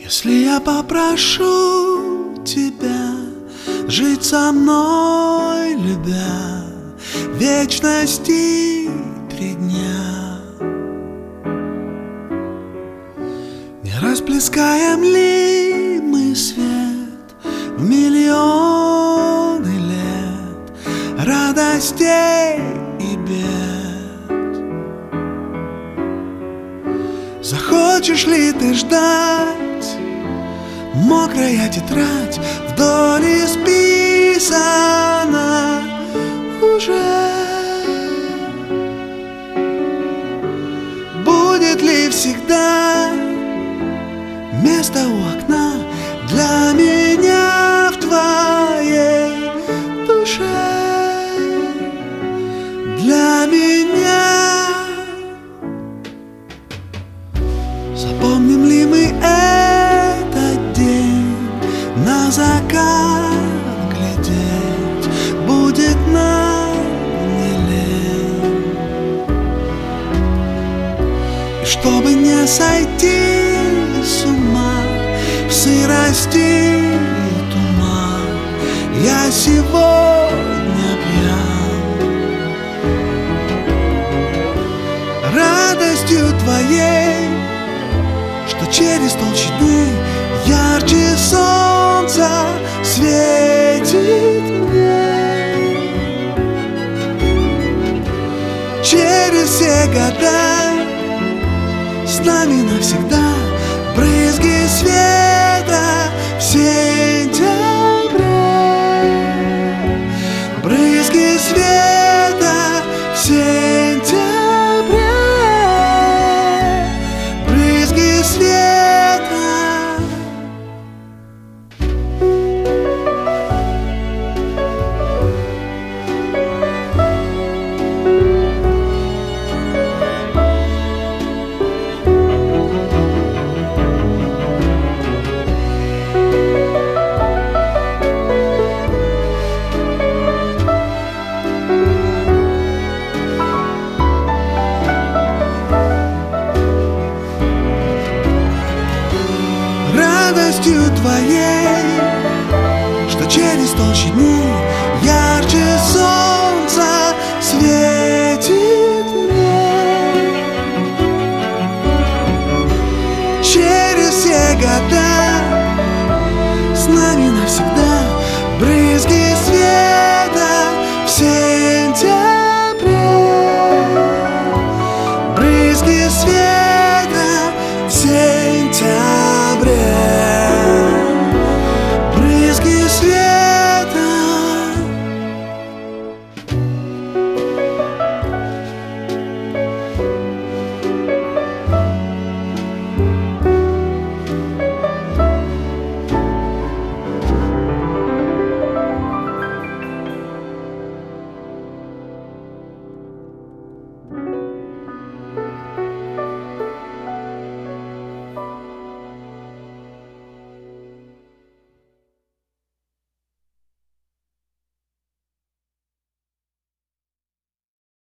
Если я попрошу тебя жить со мной, любя вечности 3 дня, не расплескаем ли мы свет в миллионы лет радостей и бед? Захочешь ли ты ждать? Мокрая тетрадь вдоль исписана уже. Будет ли всегда место у окна для меня в твоей душе? Для меня. Запомним ли мы этот день? На закат глядеть будет нам не лень. И чтобы не сойти с ума в сырости и туман, я сегодня пьян радостью твоей, что через толщи дней ярче солнца светит мне. Через все года с нами навсегда брызги света в сентябре. Брызги света в сентябре. Брызги света. Радостью твоей, что через толщи дней ярче солнца светит мне. Через все года с нами навсегда брызги света в сентябре. Брызги света.